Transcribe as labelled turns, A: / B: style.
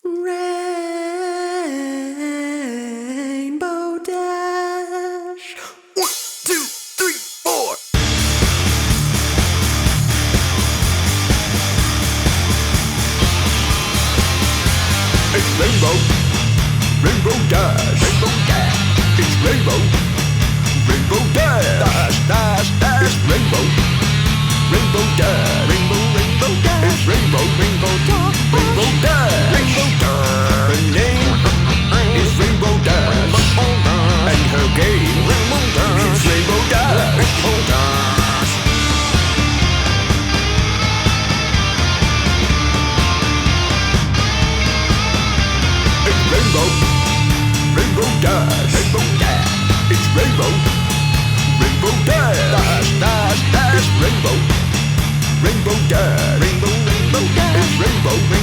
A: Rainbow Dash. 1, 2, 3, 4. It's Rainbow, Rainbow Dash, Rainbow Dash. It's Rainbow, Rainbow Dash, Dash, Dash, Dash. It's Rainbow, Rainbow Dash, Rainbow, Rainbow Dash. It's Rainbow, Rainbow Dash, Rainbow Dash, Rainbow Dash. Her name is Rainbow Dash, and her game is Rainbow Dash, Rainbow Dash. It's Rainbow, Rainbow Dash, Rainbow Dash. It's Rainbow, Rainbow Dash, Dash, Dash, Dash. It's Rainbow, Rainbow Dash, Rainbow, Rainbow Dash. It's Rainbow.